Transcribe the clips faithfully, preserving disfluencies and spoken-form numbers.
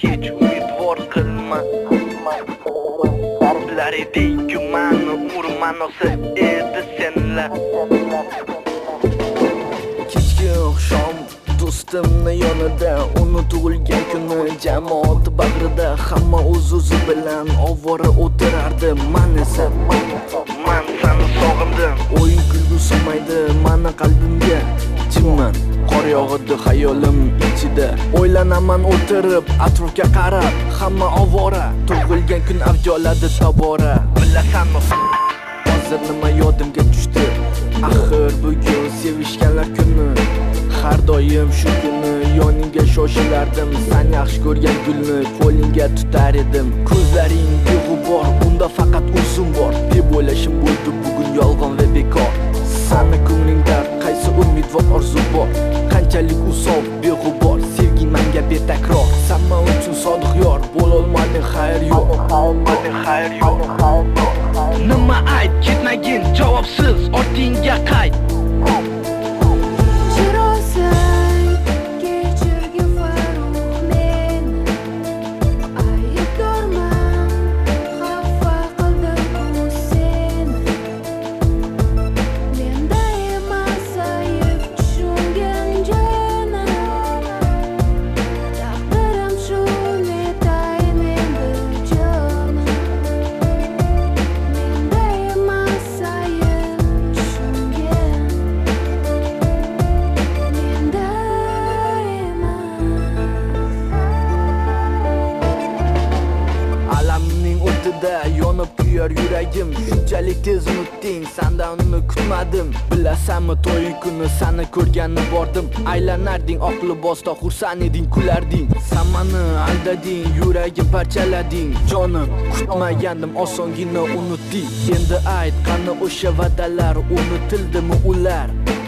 hech umidvor qilma. Bilar eding-ku mani umr ma'nosi edi senlar. Kechki oqshom do'stimni yonida, uni tug'ilgan kuni jamoat bag'rida, hamma o'z-o'zi bilan ovora o'tirardi. Men esa men seni sog'indim. O'yin kulgu sig'maydi meni qalbimga. Jimman qor yog'idi xayolim ichida. O'ylanaman o'tirib atrofga qarab, hamma ovora. Tug'ilgan kun avj oladi tobora. Bilasanmi hozir nima yodimga tushdi? Axir bugun sevishganlar kuni. Har doim shu kuni yoningga shoshilardim. Sen yaxshi ko'rgan gulni qo'lingga tutar edim. Ko'zlaring beg'ubor, unda faqat o'zim bor deb o'ylashim bo'ldi bugun yolg'on va bekor. Seni ko'nglingda qaysi umid va orzu bor? Qanchalik uzoq beg'ubor sevgi menga betakror. Sen men uchun sodiq yor, bo'lolmading xayr yo'q. Bo'lolmading xayr yo'q. Nima ayt, ketmagin javobsiz, ortingga qayt. Yonib kuyar yuragim, shunchalik tez unutding, sendan uni kutmadim. Bilasanmi to'y kuni seni ko'rgani bordim. Aylanarding oq libosda, xursand eding, kularding. Sen meni aldading, yuragim parchalading. Jonim, kutmagandim, osongina unutding. Endi ayt, qani o'sha va'dalar, unutildimi ular?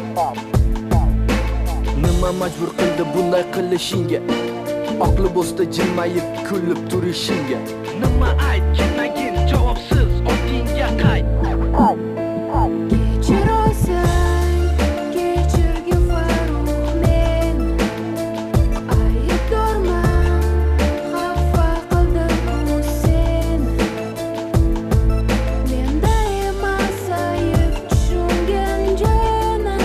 Nima majbur qildi bunday qilishingga? Oq libosda jilmayib kulib turishingga? Nima ayt, ketmagin javobsiz, ortingga qayt. Kechir olsang, kechirgin Farruh men. Aybdorman, xafa qildi bu seni. Menda emas ayb tushungan joyini.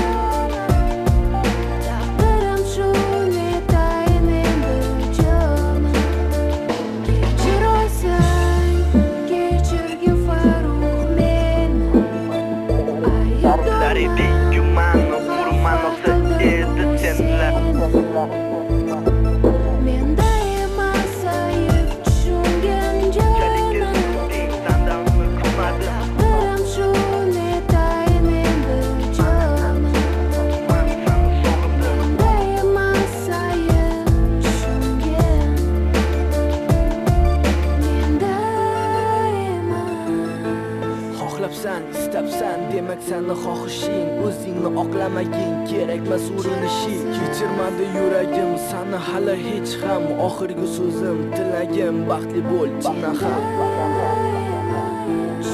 Taqdirim shu netayin endi jonim. Kechir olsang, kechirgin Farruh men. Bilar eding-ku mani umr ma'nosi edi senlar. Menda emas ayb tushungan joyini. Sendan uni kutmadim. Taqdirim shu netayin endi jonim. Men seni sog'indim. Menda emas ayb tushungan. Menda emas. Xohlabsan, istabsan, demak seni xohishing, o'zingni oqlamagin, kerakmas urinishing. Kechirmadi yuragim seni hali hech ham. Oxirgi so'zim, tilagim baxtli bo'l, chindan ham.